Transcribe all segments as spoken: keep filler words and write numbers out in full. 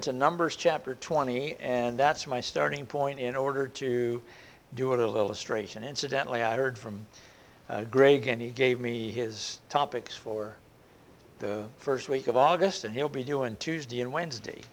to Numbers chapter twenty, and that's my starting point in order to do a little illustration. Incidentally, I heard from uh, Greg, and he gave me his topics for the first week of August, and he'll be doing Tuesday and Wednesday.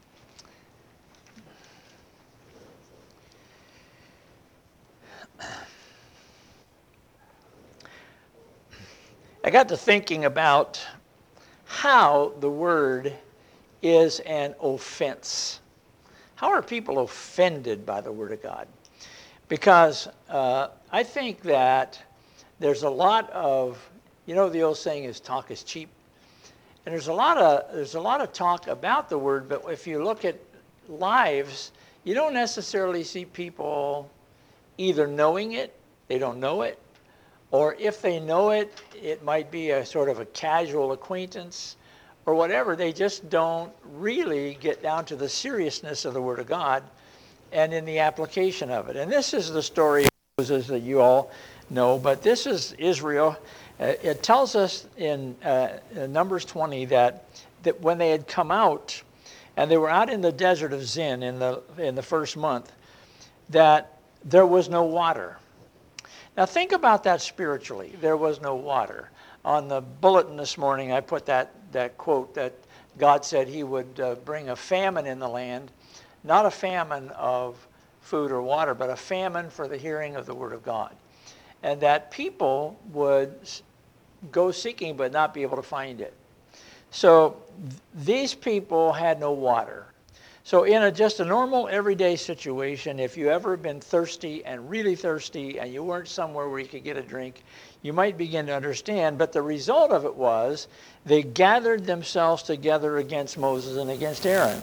I got to thinking about how the word is an offense. How are people offended by the Word of God? Because uh, I think that there's a lot of, you know, the old saying is talk is cheap. And there's a lot of there's a lot of talk about the Word, but if you look at lives, you don't necessarily see people either knowing it, they don't know it, or if they know it, it might be a sort of a casual acquaintance, or whatever. They just don't really get down to the seriousness of the Word of God and in the application of it. And this is the story of Moses that you all know, but this is Israel. Uh, it tells us in, uh, in Numbers twenty that, that when they had come out, and they were out in the desert of Zin in the, in the first month, that there was no water. Now think about that spiritually. There was no water. On the bulletin this morning, I put that, that quote that God said he would uh, bring a famine in the land, not a famine of food or water, but a famine for the hearing of the Word of God. And that people would go seeking but not be able to find it. So th- these people had no water. So in a, just a normal everyday situation, if you ever been thirsty and really thirsty and you weren't somewhere where you could get a drink, you might begin to understand. But the result of it was they gathered themselves together against Moses and against Aaron.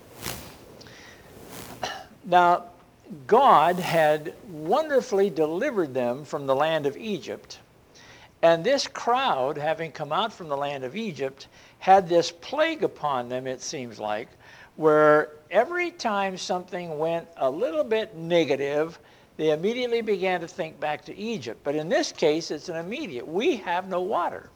Now, God had wonderfully delivered them from the land of Egypt. And this crowd, having come out from the land of Egypt, had this plague upon them, it seems like, where every time something went a little bit negative, they immediately began to think back to Egypt. But in this case, it's an immediate. We have no water.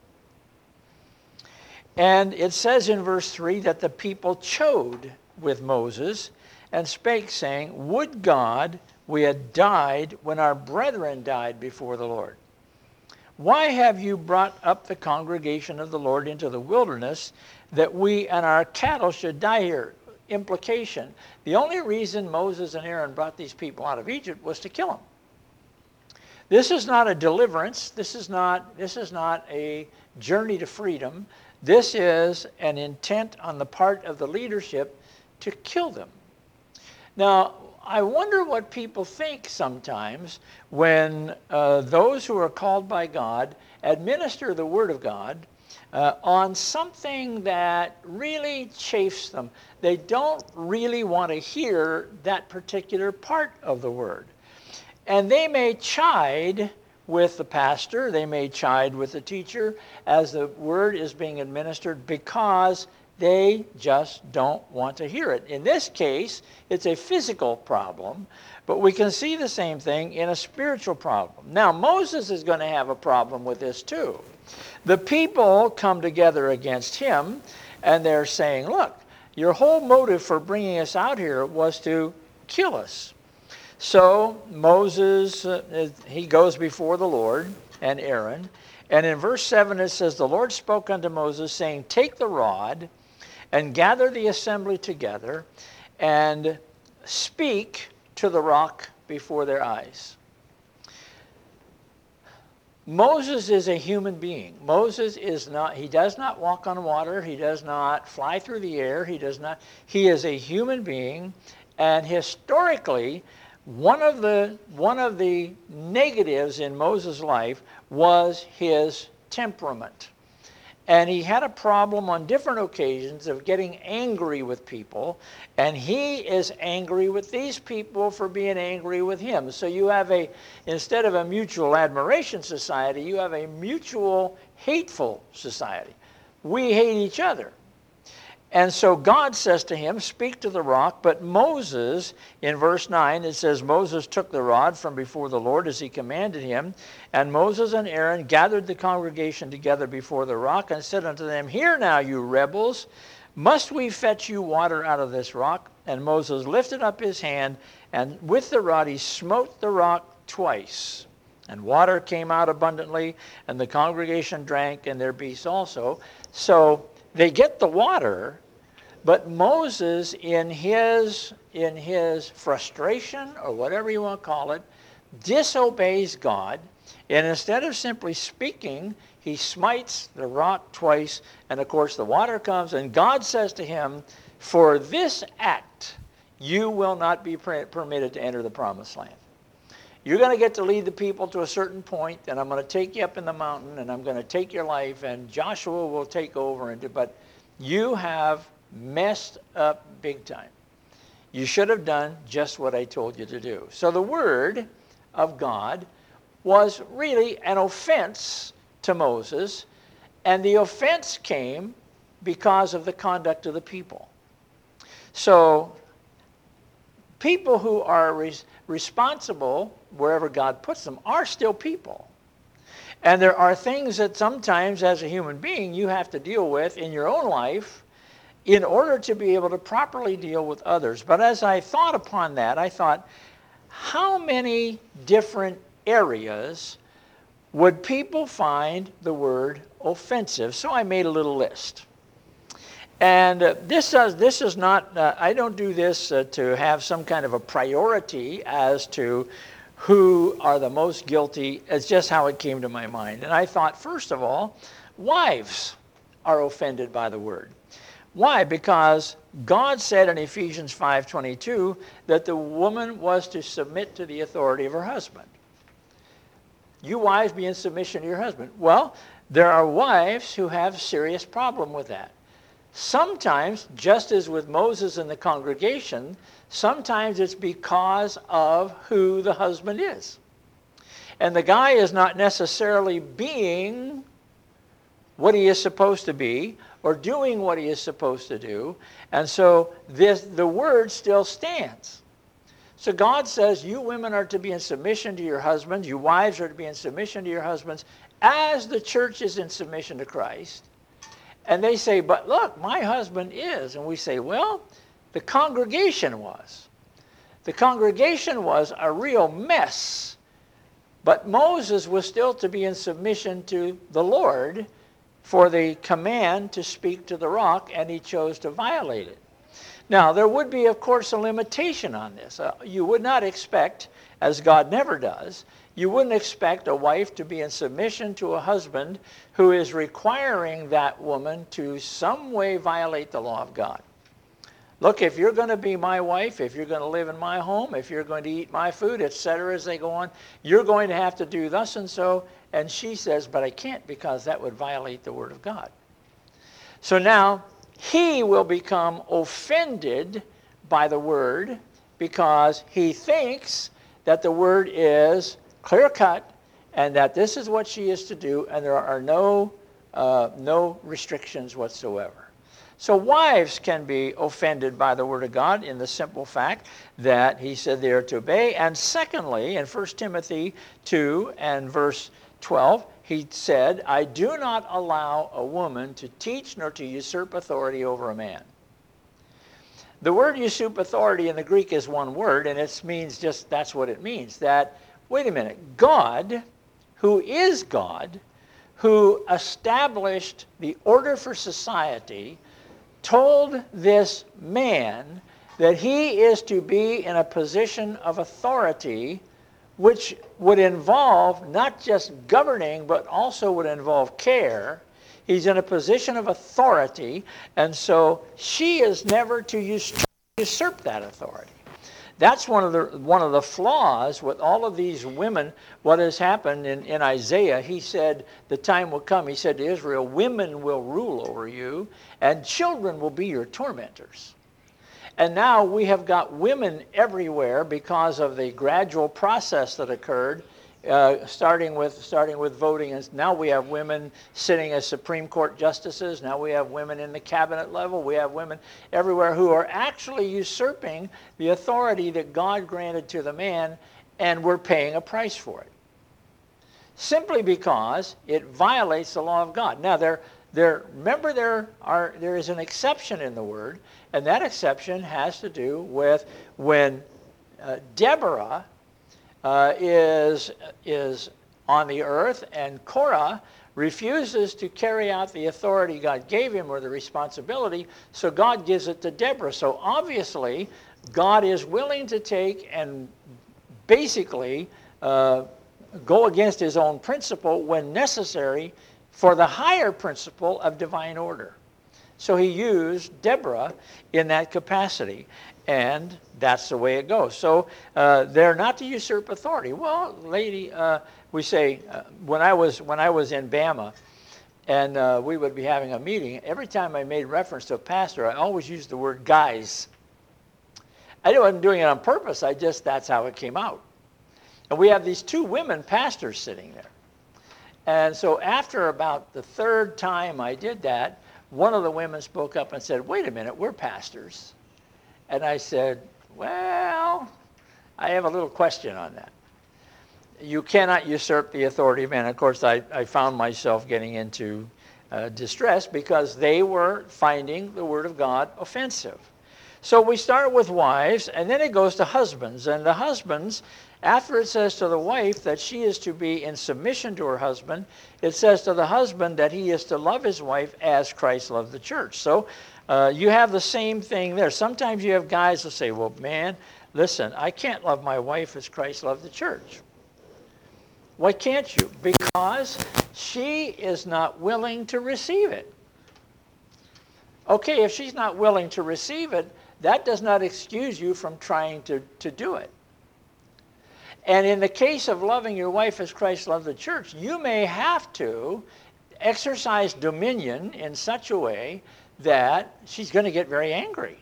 And it says in verse three that the people chode with Moses and spake, saying, Would God we had died when our brethren died before the Lord. Why have you brought up the congregation of the Lord into the wilderness, that we and our cattle should die here? Implication. The only reason Moses and Aaron brought these people out of Egypt was to kill them. This is not a deliverance. This is not, this is not a journey to freedom. This is an intent on the part of the leadership to kill them. Now, I wonder what people think sometimes when uh, those who are called by God administer the Word of God Uh, on something that really chafes them. They don't really want to hear that particular part of the word. And they may chide with the pastor, they may chide with the teacher as the word is being administered because they just don't want to hear it. In this case, it's a physical problem, but we can see the same thing in a spiritual problem. Now, Moses is going to have a problem with this too. The people come together against him, and they're saying, look, your whole motive for bringing us out here was to kill us. So Moses, uh, he goes before the Lord and Aaron, and in verse seven it says, The Lord spoke unto Moses, saying, Take the rod and gather the assembly together and speak to the rock before their eyes. Moses is a human being. Moses is not, he does not walk on water. He does not fly through the air. He does not, he is a human being. And historically, one of the, one of the negatives in Moses' life was his temperament. And he had a problem on different occasions of getting angry with people. And he is angry with these people for being angry with him. So you have a, instead of a mutual admiration society, you have a mutual hateful society. We hate each other. And so God says to him, speak to the rock. But Moses, in verse nine, it says, Moses took the rod from before the Lord as he commanded him. And Moses and Aaron gathered the congregation together before the rock and said unto them, Hear now, you rebels, Must we fetch you water out of this rock? And Moses lifted up his hand, and with the rod he smote the rock twice. And water came out abundantly, and the congregation drank, and their beasts also. So they get the water, but Moses, in his, in his frustration, or whatever you want to call it, disobeys God. And instead of simply speaking, he smites the rock twice, and of course the water comes, and God says to him, for this act, you will not be permitted to enter the promised land. You're going to get to lead the people to a certain point, and I'm going to take you up in the mountain, and I'm going to take your life, and Joshua will take over. And do, but you have messed up big time. You should have done just what I told you to do. So the word of God was really an offense to Moses, and the offense came because of the conduct of the people. So people who are res- responsible wherever God puts them are still people. And there are things that sometimes as a human being you have to deal with in your own life in order to be able to properly deal with others. But as I thought upon that, I thought, how many different areas would people find the word offensive? So I made a little list. And uh, this, does, this is not, uh, I don't do this uh, to have some kind of a priority as to who are the most guilty. It's just how it came to my mind. And I thought, first of all, wives are offended by the word. Why? Because God said in Ephesians five twenty-two that the woman was to submit to the authority of her husband. You wives, be in submission to your husband. Well, there are wives who have a serious problem with that. Sometimes, just as with Moses and the congregation, sometimes it's because of who the husband is. And the guy is not necessarily being what he is supposed to be or doing what he is supposed to do. And so this, the word still stands. So God says, you women are to be in submission to your husbands. You wives are to be in submission to your husbands as the church is in submission to Christ. And they say, but look, my husband is. And we say, well, the congregation was. The congregation was a real mess. But Moses was still to be in submission to the Lord for the command to speak to the rock, and he chose to violate it. Now, there would be, of course, a limitation on this. Uh, you would not expect, as God never does, you wouldn't expect a wife to be in submission to a husband who is requiring that woman to some way violate the law of God. Look, if you're going to be my wife, if you're going to live in my home, if you're going to eat my food, et cetera, as they go on, you're going to have to do thus and so. And she says, but I can't because that would violate the word of God. So now, he will become offended by the word because he thinks that the word is clear-cut and that this is what she is to do, and there are no, uh, no restrictions whatsoever. So wives can be offended by the word of God in the simple fact that he said they are to obey. And secondly, in First Timothy two and verse twelve, he said, I do not allow a woman to teach nor to usurp authority over a man. The word usurp authority in the Greek is one word, and it means just, that's what it means. That, wait a minute, God, who is God, who established the order for society, told this man that he is to be in a position of authority which would involve not just governing, but also would involve care. He's in a position of authority, and so she is never to usurp that authority. That's one of the one of the flaws with all of these women. What has happened in, in Isaiah, he said, the time will come, he said to Israel, women will rule over you, and children will be your tormentors. And now we have got women everywhere because of the gradual process that occurred, uh, starting with starting with voting. And now we have women sitting as Supreme Court justices. Now we have women in the cabinet level. We have women everywhere who are actually usurping the authority that God granted to the man, and we're paying a price for it. Simply because it violates the law of God. Now, there, There, remember, there are there is an exception in the word, and that exception has to do with when uh, Deborah uh, is is on the earth, and Korah refuses to carry out the authority God gave him or the responsibility, so God gives it to Deborah. So obviously, God is willing to take and basically uh, go against his own principle when necessary for the higher principle of divine order. So he used Deborah in that capacity, and that's the way it goes. So uh, they're not to usurp authority. Well, lady, uh, we say, uh, when I was when I was in Bama, and uh, we would be having a meeting, every time I made reference to a pastor, I always used the word guys. I wasn't doing it on purpose. I just, that's how it came out. And we have these two women pastors sitting there. And so after about the third time I did that, one of the women spoke up and said, wait a minute, we're pastors. And I said, well, I have a little question on that. You cannot usurp the authority of men. Of course, I, I found myself getting into uh, distress because they were finding the word of God offensive. So we start with wives, and then it goes to husbands. And the husbands, after it says to the wife that she is to be in submission to her husband, it says to the husband that he is to love his wife as Christ loved the church. So uh, you have the same thing there. Sometimes you have guys who say, well, man, listen, I can't love my wife as Christ loved the church. Why can't you? Because she is not willing to receive it. Okay, if she's not willing to receive it, that does not excuse you from trying to, to do it. And in the case of loving your wife as Christ loved the church, you may have to exercise dominion in such a way that she's going to get very angry.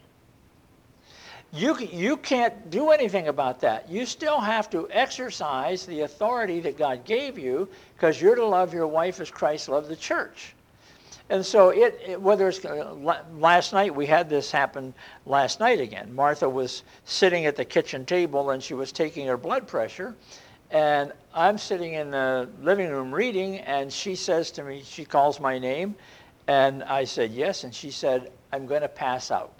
You, you can't do anything about that. You still have to exercise the authority that God gave you because you're to love your wife as Christ loved the church. And so it, it whether it's uh, last night, we had this happen last night again. Martha was sitting at the kitchen table and she was taking her blood pressure. And I'm sitting in the living room reading, and she says to me, she calls my name. And I said, yes. And she said, I'm going to pass out.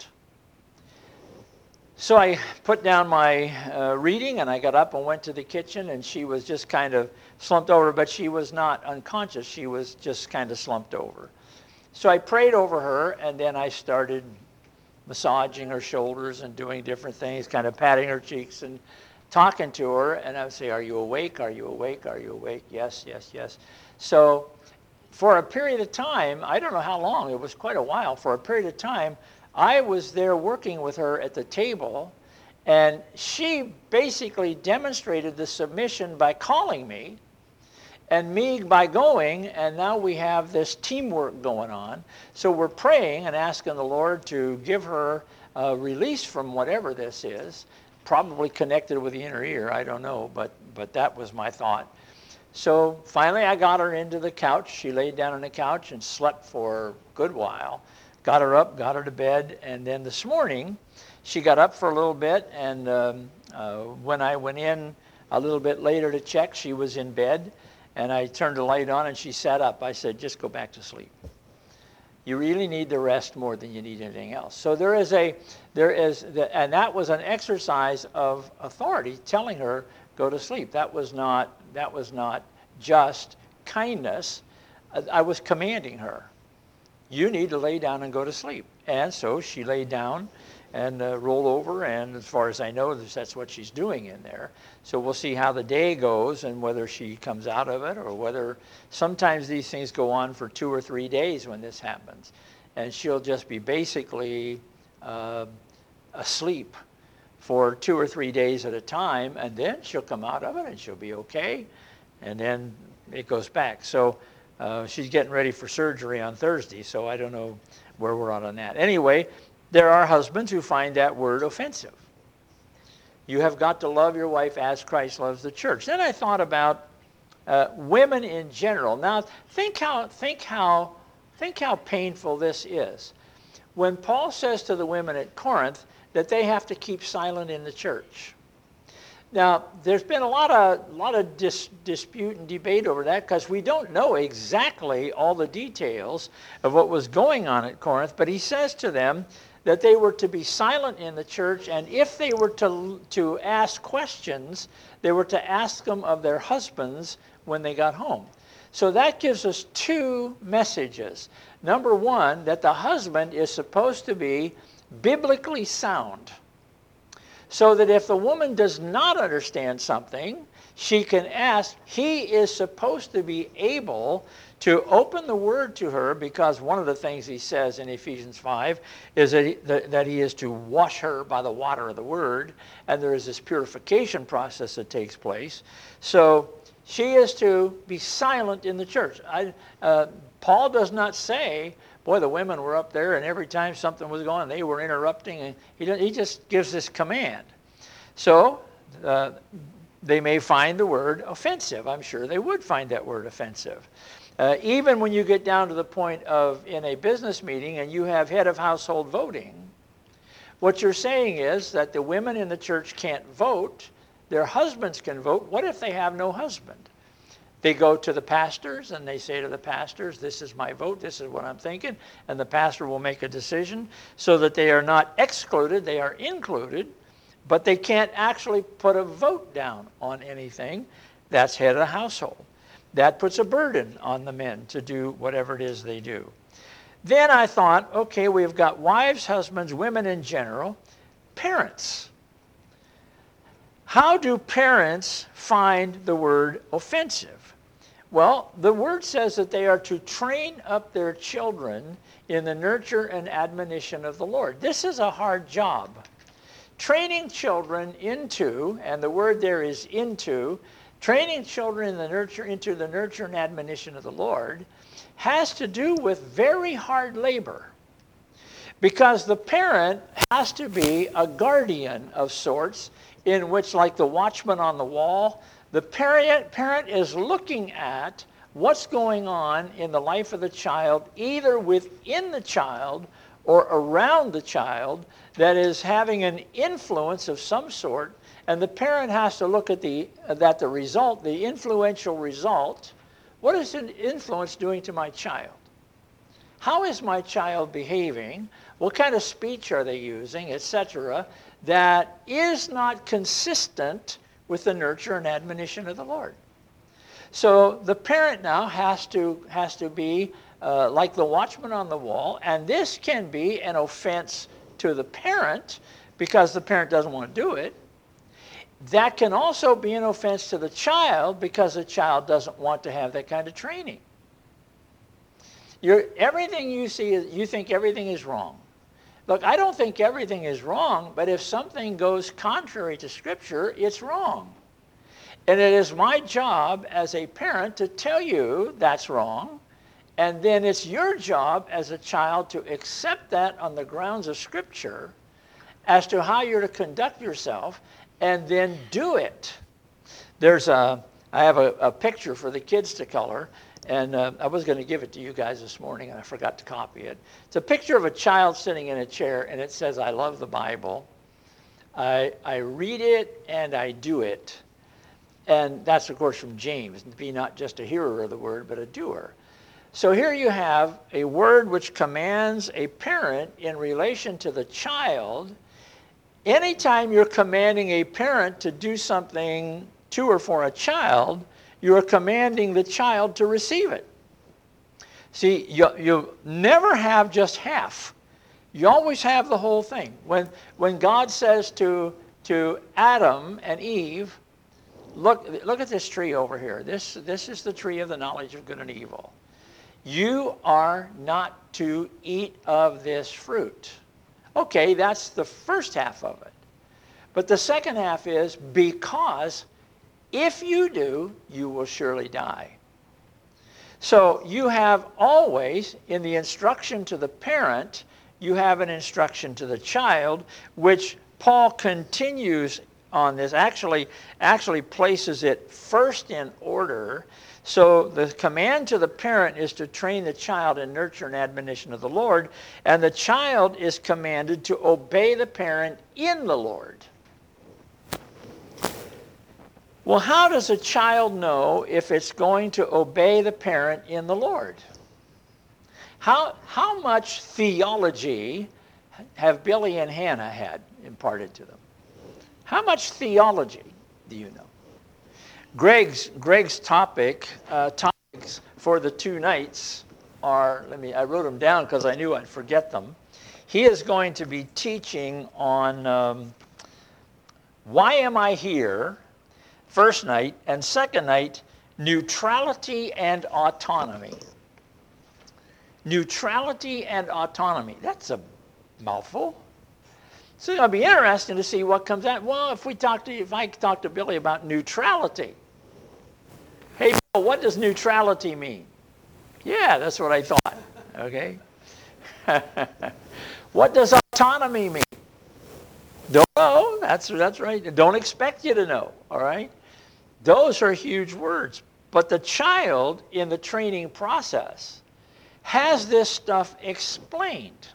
So I put down my uh, reading, and I got up and went to the kitchen, and she was just kind of slumped over, but she was not unconscious. She was just kind of slumped over. So I prayed over her, and then I started massaging her shoulders and doing different things, kind of patting her cheeks and talking to her. And I would say, are you awake? Are you awake? Are you awake? Yes, yes, yes. So for a period of time, I don't know how long, it was quite a while, for a period of time, I was there working with her at the table, and she basically demonstrated the submission by calling me, and me by going, and now we have this teamwork going on. So we're praying and asking the Lord to give her a release from whatever this is, probably connected with the inner ear, I don't know, but, but that was my thought. So finally I got her into the couch. She laid down on the couch and slept for a good while. Got her up, got her to bed, and then this morning she got up for a little bit, and um, uh, when I went in a little bit later to check, she was in bed, and I turned the light on and she sat up. I said, just go back to sleep. You really need the rest more than you need anything else. So there is a, there is, the, and that was an exercise of authority telling her, go to sleep. That was not, that was not just kindness. I was commanding her. You need to lay down and go to sleep. And so she lay down and uh, rolled over, and as far as I know, that's what she's doing in there. So we'll see how the day goes and whether she comes out of it, or whether sometimes these things go on for two or three days when this happens. And she'll just be basically uh, asleep for two or three days at a time, and then she'll come out of it and she'll be okay, and then it goes back. So Uh, she's getting ready for surgery on Thursday, so I don't know where we're at on that. Anyway, there are husbands who find that word offensive. You have got to love your wife as Christ loves the church. Then I thought about uh, women in general. Now, think how, think how, think how painful this is. When Paul says to the women at Corinth that they have to keep silent in the church, Now, there's been a lot of, lot of dis, dispute and debate over that because we don't know exactly all the details of what was going on at Corinth, but he says to them that they were to be silent in the church, and if they were to, to ask questions, they were to ask them of their husbands when they got home. So that gives us two messages. Number one, that the husband is supposed to be biblically sound, so that if the woman does not understand something, she can ask. He is supposed to be able to open the word to her, because one of the things he says in Ephesians five is that he, that, that he is to wash her by the water of the word, and there is this purification process that takes place. So she is to be silent in the church. I, uh, Paul does not say, boy, the women were up there and every time something was going on, they were interrupting. And he, he just gives this command. So uh, they may find the word offensive. I'm sure they would find that word offensive. Uh, even when you get down to the point of in a business meeting and you have head of household voting, what you're saying is that the women in the church can't vote. Their husbands can vote. What if they have no husband? They go to the pastors and they say to the pastors, this is my vote, this is what I'm thinking, and the pastor will make a decision so that they are not excluded, they are included, but they can't actually put a vote down on anything. That's head of the household. That puts a burden on the men to do whatever it is they do. Then I thought, okay, we've got wives, husbands, women in general, parents. How do parents find the word offensive? Well, the word says that they are to train up their children in the nurture and admonition of the Lord. This is a hard job. Training children into, and the word there is into, training children in the nurture, into the nurture and admonition of the Lord has to do with very hard labor. Because the parent has to be a guardian of sorts, in which, like the watchman on the wall, the parent, parent is looking at what's going on in the life of the child, either within the child or around the child, that is having an influence of some sort, and the parent has to look at the, that the result, the influential result, what is an influence doing to my child? How is my child behaving? What kind of speech are they using, et cetera, that is not consistent with the nurture and admonition of the Lord? So the parent now has to, has to be uh, like the watchman on the wall, and this can be an offense to the parent because the parent doesn't want to do it. That can also be an offense to the child because the child doesn't want to have that kind of training. You're, everything you see, you think everything is wrong. Look, I don't think everything is wrong, but if something goes contrary to Scripture, it's wrong. And it is my job as a parent to tell you that's wrong, and then it's your job as a child to accept that on the grounds of Scripture as to how you're to conduct yourself, and then do it. There's a, I have a, a picture for the kids to color, and uh, I was going to give it to you guys this morning, and I forgot to copy it. It's a picture of a child sitting in a chair, and it says, I love the Bible. I, I read it, and I do it. And that's, of course, from James. Be not just a hearer of the word, but a doer. So here you have a word which commands a parent in relation to the child. Anytime you're commanding a parent to do something to or for a child, you are commanding the child to receive it. See, you, you never have just half. You always have the whole thing. When, when God says to, to Adam and Eve, look, look at this tree over here. This, this is the tree of the knowledge of good and evil. You are not to eat of this fruit. Okay, that's the first half of it. But the second half is because if you do, you will surely die. So you have always, in the instruction to the parent, you have an instruction to the child, which Paul continues on this, actually, actually places it first in order. So the command to the parent is to train the child in nurture and admonition of the Lord, and the child is commanded to obey the parent in the Lord. Well, how does a child know if it's going to obey the parent in the Lord? How, how much theology have Billy and Hannah had imparted to them? How much theology do you know? Greg's, Greg's topic, uh, topics for the two nights are, let me, I wrote them down because I knew I'd forget them. He is going to be teaching on um, why am I here, first night, and second night, neutrality and autonomy. Neutrality and autonomy. That's a mouthful. So it'll be interesting to see what comes out. Well, if we talk to, if I talk to Billy about neutrality, hey, Bill, what does neutrality mean? Yeah, that's what I thought. Okay. What does autonomy mean? Don't know. That's that's right. Don't expect you to know. All right. Those are huge words. But the child in the training process has this stuff explained,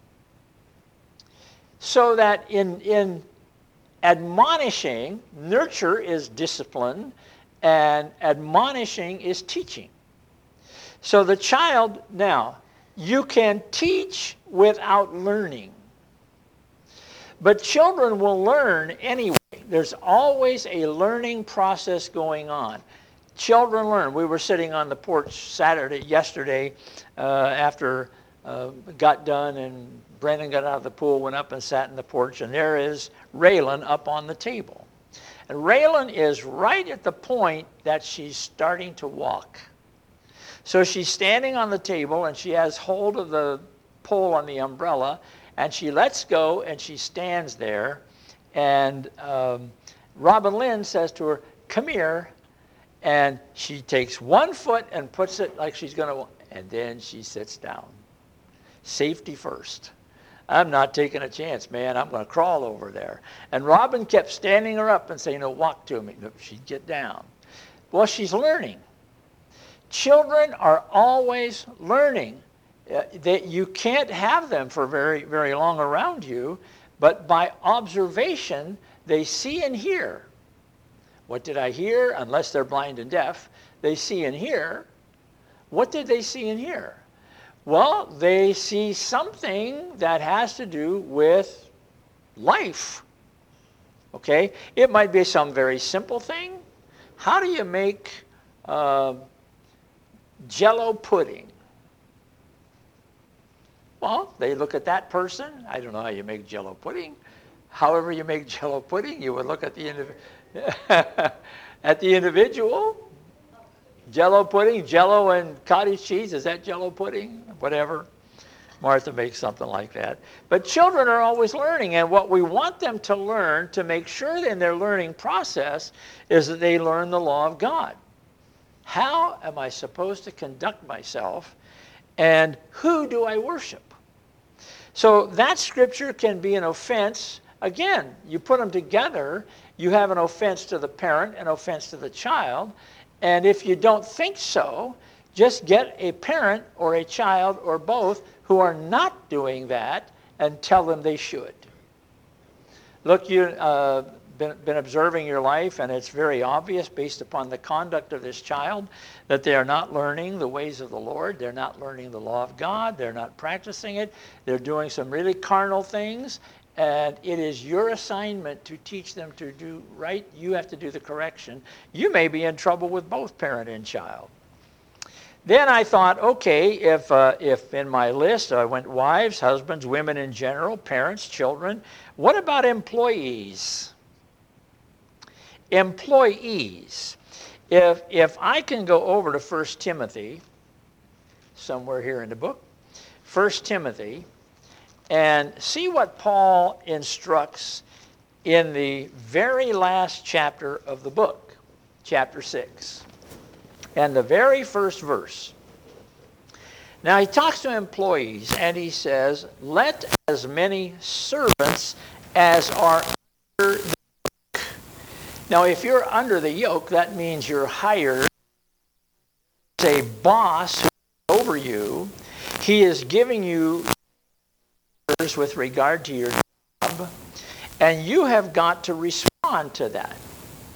so that in, in admonishing, nurture is discipline, and admonishing is teaching. So the child, now, you can teach without learning. But children will learn anyway. There's always a learning process going on. Children learn. We were sitting on the porch Saturday, yesterday, uh, after uh, got done, and Brandon got out of the pool, went up and sat in the porch, and there is Raylan up on the table. And Raylan is right at the point that she's starting to walk. So she's standing on the table, and she has hold of the pole on the umbrella, and she lets go, and she stands there. And um, Robin Lynn says to her, "Come here." And she takes one foot and puts it like she's going to, and then she sits down. Safety first. I'm not taking a chance, man. I'm going to crawl over there. And Robin kept standing her up and saying, "No, walk to me." She'd get down. Well, she's learning. Children are always learning. Uh, that you can't have them for very, very long around you, but by observation, they see and hear. What did I hear? Unless they're blind and deaf, they see and hear. What did they see and hear? Well, they see something that has to do with life. Okay? It might be some very simple thing. How do you make uh, Jell-O pudding? Well, they look at that person. I don't know how you make Jell-O pudding. However you make Jell-O pudding, you would look at the indiv- at the individual. Jell-O pudding, Jell-O and cottage cheese, is that Jell-O pudding? Whatever. Martha makes something like that. But children are always learning, and what we want them to learn to make sure in their learning process is that they learn the law of God. How am I supposed to conduct myself, and who do I worship? So that scripture can be an offense. Again, you put them together, you have an offense to the parent, an offense to the child. And if you don't think so, just get a parent or a child or both who are not doing that and tell them they should. Look, you've uh, been, been observing your life, and it's very obvious based upon the conduct of this child that they are not learning the ways of the Lord. They're not learning the law of God. They're not practicing it. They're doing some really carnal things. And it is your assignment to teach them to do right. You have to do the correction. You may be in trouble with both parent and child. Then I thought, okay, if, uh, if in my list I went wives, husbands, women in general, parents, children, what about employees? Employees. If, if I can go over to First Timothy, somewhere here in the book, First Timothy, and see what Paul instructs in the very last chapter of the book, chapter six, and the very first verse. Now he talks to employees, and he says, "Let as many servants as are under the yoke." Now if you're under the yoke, that means you're hired as a boss who's over you. He is giving you with regard to your job, and you have got to respond to that.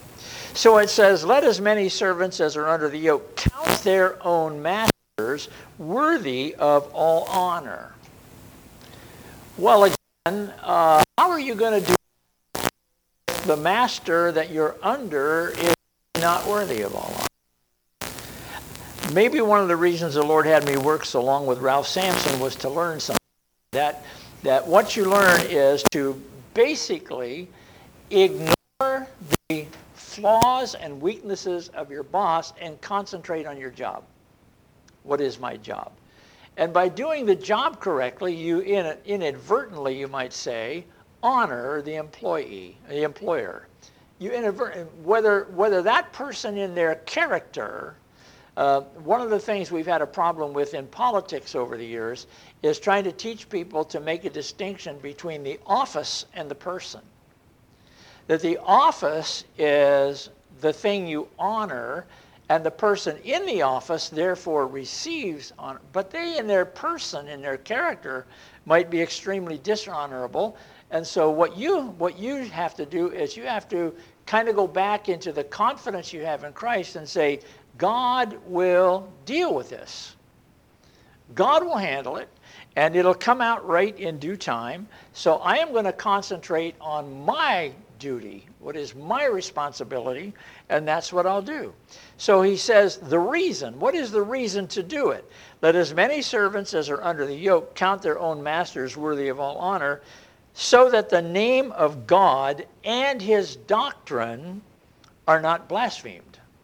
So it says, let as many servants as are under the yoke count their own masters worthy of all honor. Well, again, uh, how are you going to do if the master that you're under is not worthy of all honor? Maybe one of the reasons the Lord had me work so long with Ralph Sampson was to learn something. That, that what you learn is to basically ignore the flaws and weaknesses of your boss and concentrate on your job. What is my job? And by doing the job correctly, you in, inadvertently, you might say, honor the employee, the employer. You inadvertently, whether, whether that person in their character, uh, one of the things we've had a problem with in politics over the years is trying to teach people to make a distinction between the office and the person. That the office is the thing you honor, and the person in the office therefore receives honor. But they in their person, in their character, might be extremely dishonorable. And so what you, what you have to do is you have to kind of go back into the confidence you have in Christ and say, God will deal with this. God will handle it, and it'll come out right in due time. So I am going to concentrate on my duty, what is my responsibility, and that's what I'll do. So he says the reason. What is the reason to do it? Let as many servants as are under the yoke count their own masters worthy of all honor, so that the name of God and his doctrine are not blasphemed.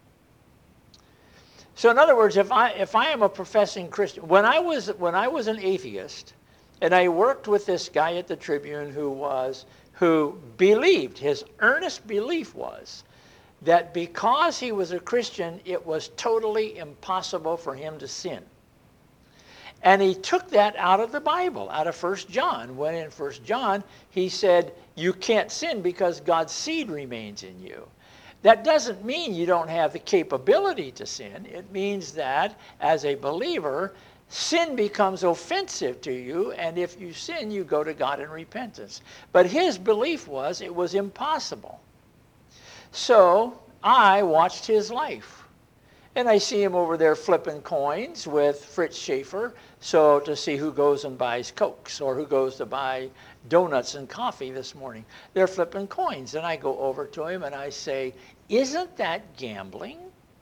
So in other words, if I if I am a professing Christian, when I was when I was an atheist, and I worked with this guy at the Tribune who was who believed, his earnest belief was that because he was a Christian, it was totally impossible for him to sin. And he took that out of the Bible, out of First John, when in First John he said, you can't sin because God's seed remains in you. That doesn't mean you don't have the capability to sin. It means that as a believer, sin becomes offensive to you, and if you sin, you go to God in repentance. But his belief was it was impossible. So I watched his life. And I see him over there flipping coins with Fritz Schaefer, so to see who goes and buys Cokes or who goes to buy donuts and coffee this morning. They're flipping coins. And I go over to him and I say, isn't that gambling?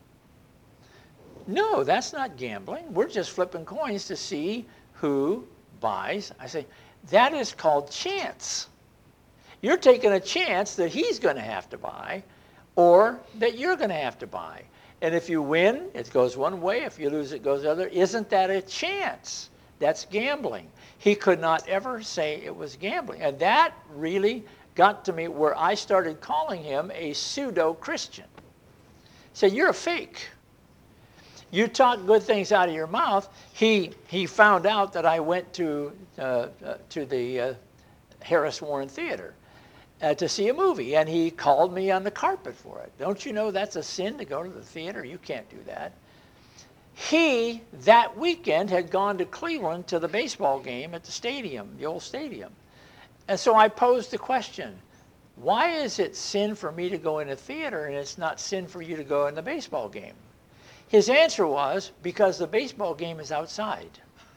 No, that's not gambling. We're just flipping coins to see who buys. I say, that is called chance. You're taking a chance that he's going to have to buy or that you're going to have to buy. And if you win, it goes one way. If you lose, it goes the other. Isn't that a chance? That's gambling. He could not ever say it was gambling. And that really got to me where I started calling him a pseudo-Christian. Say, you're a fake. You talk good things out of your mouth. He he found out that I went to uh, uh, to the uh, Harris Warren Theater uh, to see a movie, and he called me on the carpet for it. Don't you know that's a sin to go to the theater? You can't do that. He, that weekend, had gone to Cleveland to the baseball game at the stadium, the old stadium. And so I posed the question, why is it sin for me to go in a theater and it's not sin for you to go in the baseball game? His answer was, because the baseball game is outside.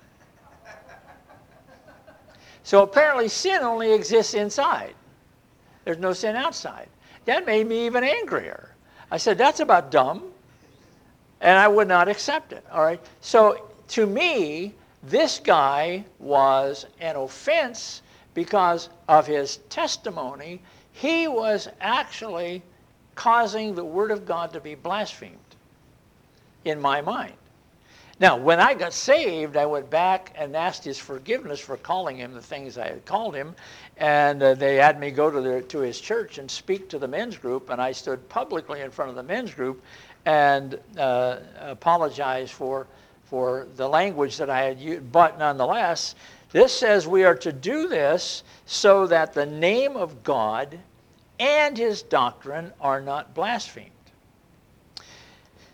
So apparently sin only exists inside. There's no sin outside. That made me even angrier. I said, that's about dumb. And I would not accept it. All right. So to me, this guy was an offense because of his testimony. He was actually causing the word of God to be blasphemed in my mind. Now, when I got saved, I went back and asked his forgiveness for calling him the things I had called him. And uh, they had me go to, their, to his church and speak to the men's group. And I stood publicly in front of the men's group and uh, apologize for, for the language that I had used. But nonetheless, this says we are to do this so that the name of God and his doctrine are not blasphemed.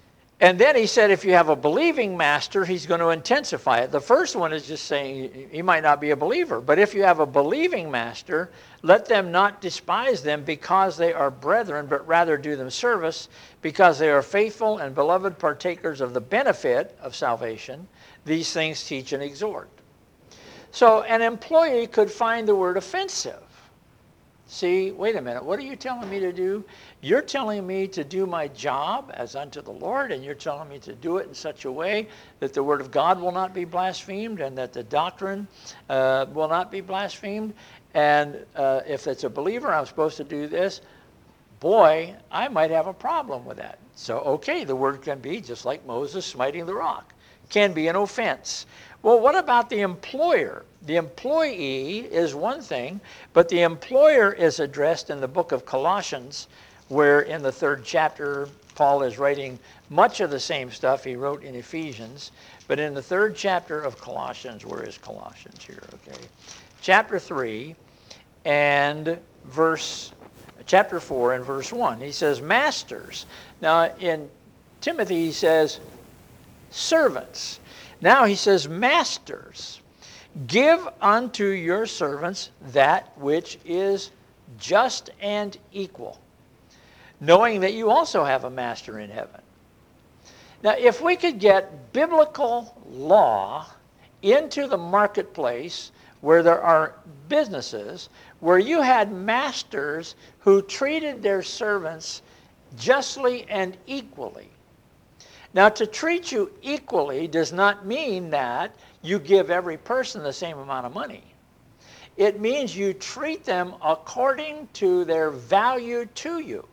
And then he said if you have a believing master, he's going to intensify it. The first one is just saying he might not be a believer. But if you have a believing master, let them not despise them because they are brethren, but rather do them service because they are faithful and beloved partakers of the benefit of salvation. These things teach and exhort. So an employee could find the word offensive. See, wait a minute, what are you telling me to do? You're telling me to do my job as unto the Lord, and you're telling me to do it in such a way that the word of God will not be blasphemed and that the doctrine uh, will not be blasphemed. And uh, if it's a believer, I'm supposed to do this. Boy, I might have a problem with that. So, okay, the word can be, just like Moses smiting the rock, can be an offense. Well, what about the employer? The employee is one thing, but the employer is addressed in the book of Colossians, where in the third chapter, Paul is writing much of the same stuff he wrote in Ephesians. But in the third chapter of Colossians, where is Colossians here? Okay. Chapter three and verse, chapter four and verse one. He says, masters. Now in Timothy he says, servants. Now he says, masters, give unto your servants that which is just and equal, knowing that you also have a master in heaven. Now, if we could get biblical law into the marketplace where there are businesses, where you had masters who treated their servants justly and equally. Now, to treat you equally does not mean that you give every person the same amount of money. It means you treat them according to their value to you.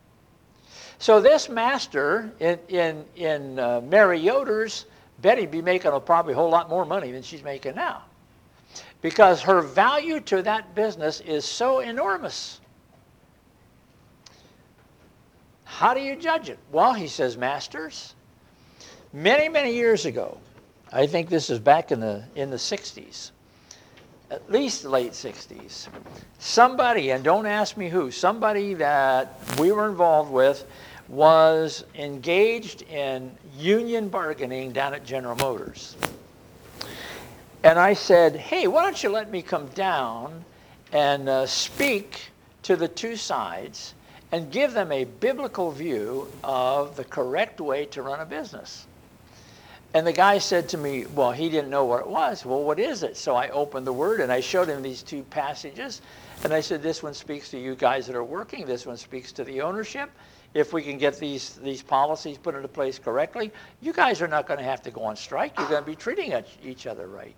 So this master in, in, in uh, Mary Yoder's, Betty'd be making a, probably a whole lot more money than she's making now, because her value to that business is so enormous. How do you judge it? Well, he says, masters, many, many years ago, I think this is back in the, in the sixties, at least late sixties, somebody, and don't ask me who, somebody that we were involved with was engaged in union bargaining down at General Motors. And I said, hey, why don't you let me come down and uh, speak to the two sides and give them a biblical view of the correct way to run a business. And the guy said to me, well, he didn't know what it was. Well, what is it? So I opened the Word and I showed him these two passages. And I said, this one speaks to you guys that are working. This one speaks to the ownership. If we can get these, these policies put into place correctly, you guys are not going to have to go on strike. You're going to be treating each other right.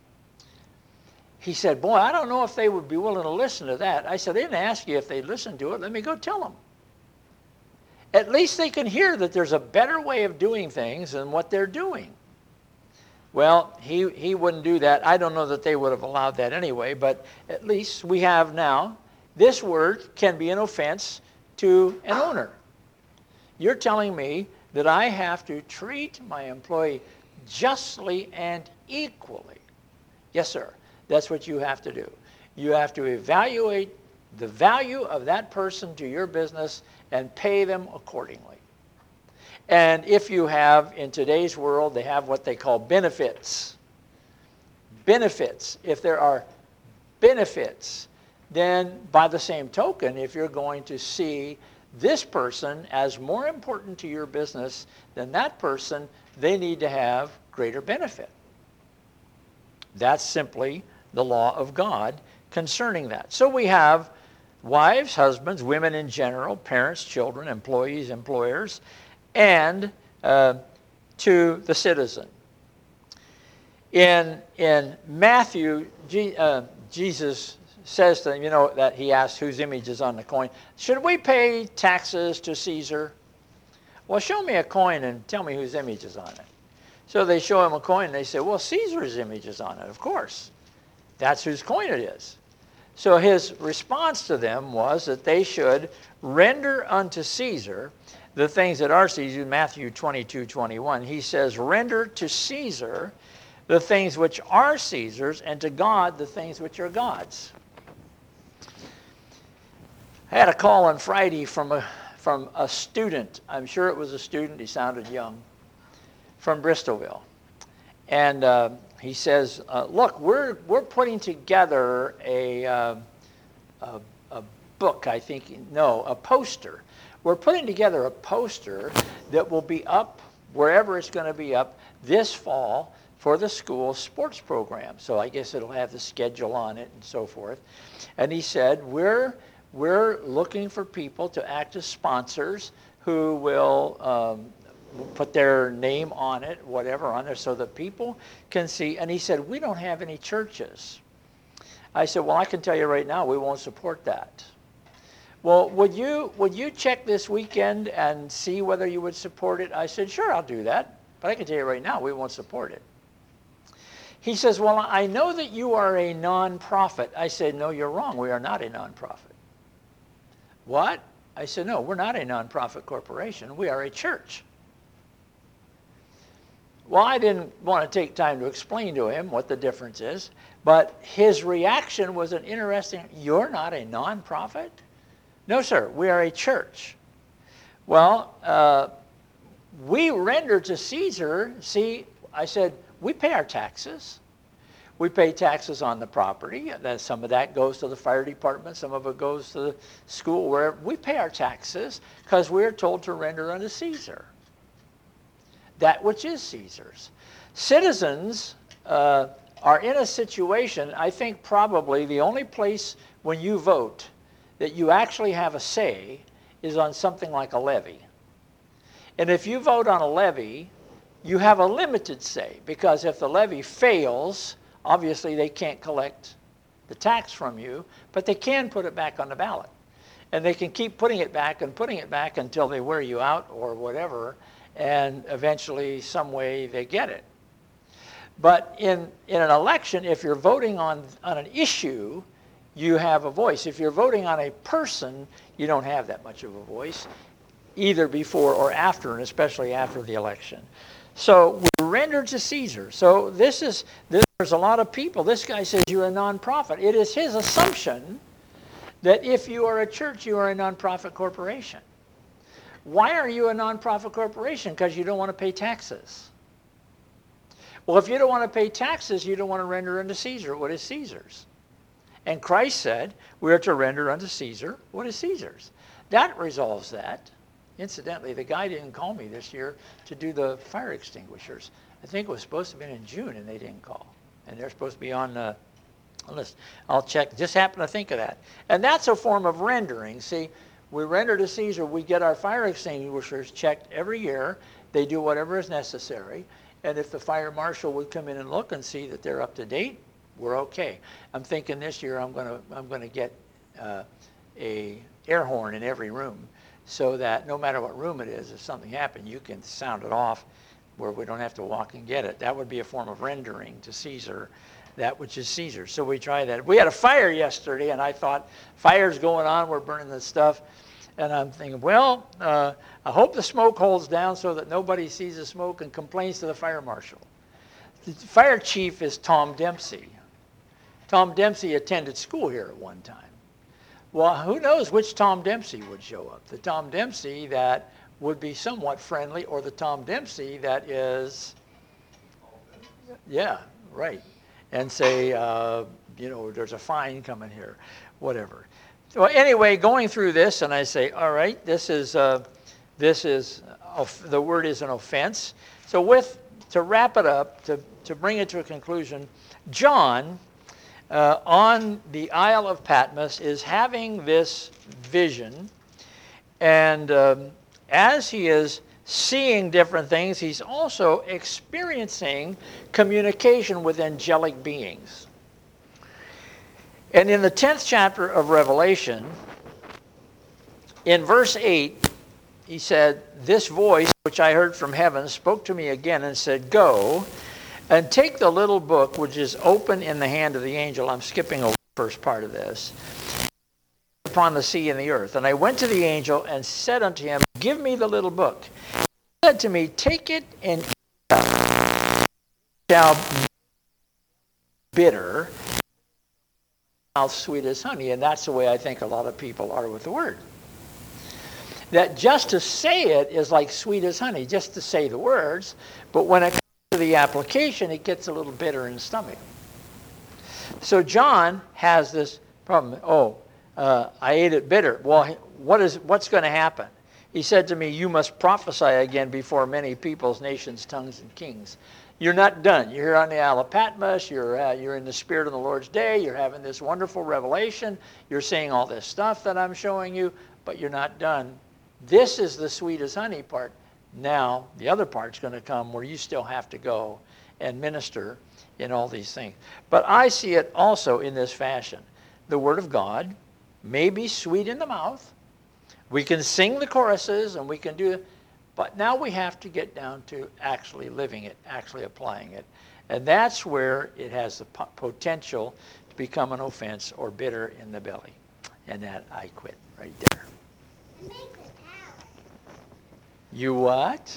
He said, boy, I don't know if they would be willing to listen to that. I said, they didn't ask you if they'd listen to it. Let me go tell them. At least they can hear that there's a better way of doing things than what they're doing. Well, he, he wouldn't do that. I don't know that they would have allowed that anyway, but at least we have now, this word can be an offense to an owner. You're telling me that I have to treat my employee justly and equally. Yes, sir. That's what you have to do. You have to evaluate the value of that person to your business and pay them accordingly. And if you have, in today's world, they have what they call benefits. Benefits. If there are benefits, then by the same token, if you're going to see this person as more important to your business than that person, they need to have greater benefit. That's simply the law of God concerning that. So we have wives, husbands, women in general, parents, children, employees, employers, and uh, to the citizen. In, in Matthew, G, uh, Jesus says to them, you know, that he asks whose image is on the coin. Should we pay taxes to Caesar? Well, show me a coin and tell me whose image is on it. So they show him a coin and they say, well, Caesar's image is on it, of course. That's whose coin it is. So his response to them was that they should render unto Caesar the things that are Caesar. Matthew twenty-two twenty-one, he says, render to Caesar the things which are Caesar's, and to God the things which are God's. I had a call on Friday from a, from a student. I'm sure it was a student. He sounded young. from Bristolville. And uh, he says, uh, look, we're, we're putting together a, uh, a, a book, I think, no, a poster. We're putting together a poster that will be up wherever it's going to be up this fall for the school sports program. So I guess it'll have the schedule on it and so forth. And he said, we're, we're looking for people to act as sponsors who will um, put their name on it, whatever on there, so that people can see. And he said, we don't have any churches. I said, well, I can tell you right now, we won't support that. Well, would you, would you check this weekend and see whether you would support it? I said, sure, I'll do that. But I can tell you right now, we won't support it. He says, well, I know that you are a nonprofit. I said, no, you're wrong. We are not a nonprofit. What? I said, no, we're not a nonprofit corporation. We are a church. Well, I didn't want to take time to explain to him what the difference is, but his reaction was an interesting, you're not a nonprofit? No, sir, we are a church. Well, uh, we render to Caesar, see, I said, we pay our taxes. We pay taxes on the property. That some of that goes to the fire department. Some of it goes to the school. Where we pay our taxes because we're told to render unto Caesar that which is Caesar's. Citizens uh, are in a situation, I think probably the only place when you vote that you actually have a say is on something like a levy. And if you vote on a levy, you have a limited say, because if the levy fails, obviously they can't collect the tax from you, but they can put it back on the ballot. And they can keep putting it back and putting it back until they wear you out or whatever, and eventually some way they get it. But in, in an election, if you're voting on, on an issue, you have a voice. If you're voting on a person, you don't have that much of a voice, either before or after, and especially after the election. So we render to Caesar. So this is, this, there's a lot of people. This guy says you're a nonprofit. It is his assumption that if you are a church, you are a nonprofit corporation. Why are you a nonprofit corporation? Because you don't want to pay taxes. Well, if you don't want to pay taxes, you don't want to render unto Caesar what is Caesar's. And Christ said, we are to render unto Caesar what is Caesar's. That resolves that. Incidentally, the guy didn't call me this year to do the fire extinguishers. I think it was supposed to have been in June, and they didn't call. And they're supposed to be on the list. I'll check. Just happened to think of that. And that's a form of rendering. See, we render to Caesar. We get our fire extinguishers checked every year. They do whatever is necessary. And if the fire marshal would come in and look and see that they're up to date, we're okay. I'm thinking this year I'm going to I'm going to get uh, a air horn in every room, so that no matter what room it is, if something happened, you can sound it off where we don't have to walk and get it. That would be a form of rendering to Caesar that which is Caesar. So we try that. We had a fire yesterday, and I thought, fire's going on, we're burning this stuff. And I'm thinking, well, uh, I hope the smoke holds down so that nobody sees the smoke and complains to the fire marshal. The fire chief is Tom Dempsey. Tom Dempsey attended school here at one time. Well, who knows which Tom Dempsey would show up? The Tom Dempsey that would be somewhat friendly, or the Tom Dempsey that is, yeah, right, and say, uh, you know, there's a fine coming here, whatever. So anyway, going through this, and I say, all right, this is, uh, this is, uh, the word is an offense. So with, to wrap it up, to, to bring it to a conclusion, John, Uh, on the Isle of Patmos, is having this vision, and um, as he is seeing different things, he's also experiencing communication with angelic beings. And in the tenth chapter of Revelation, in verse eight, he said, "This voice which I heard from heaven spoke to me again and said, 'Go and take the little book which is open in the hand of the angel.'" I'm skipping over the first part of this. "Upon the sea and the earth. And I went to the angel and said unto him, 'Give me the little book.' He said to me, 'Take it and eat it. It shall be bitter, mouth sweet as honey.'" And that's the way I think a lot of people are with the word. That just to say it is like sweet as honey, just to say the words, but when it comes to the application, it gets a little bitter in the stomach. So John has this problem. Oh, uh, I ate it bitter. Well, what is what's going to happen? He said to me, you must prophesy again before many peoples, nations, tongues, and kings. You're not done. You're here on the Isle of Patmos. You're, uh, you're in the Spirit of the Lord's day. You're having this wonderful revelation. You're seeing all this stuff that I'm showing you, but you're not done. This is the sweet as honey part. Now, the other part's going to come where you still have to go and minister in all these things. But I see it also in this fashion. The Word of God may be sweet in the mouth. We can sing the choruses and we can do it, but now we have to get down to actually living it, actually applying it. And that's where it has the po- potential to become an offense or bitter in the belly. And that I quit right there. You what?